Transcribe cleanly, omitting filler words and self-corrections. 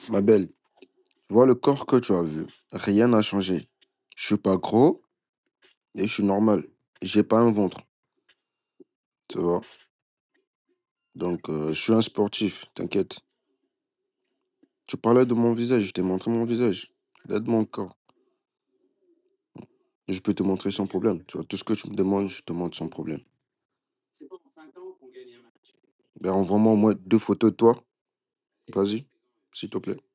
Ma belle, tu vois le corps que tu as vu, rien n'a changé. Je suis pas gros et je suis normal. J'ai pas un ventre, tu vois. Donc, je suis un sportif, t'inquiète. Tu parlais de mon visage, je t'ai montré mon visage. Là de mon corps. Je peux te montrer sans problème. Tu vois, tout ce que tu me demandes, je te montre sans problème. Ben, envoie-moi au moins 2 photos de toi. Vas-y, s'il te plaît.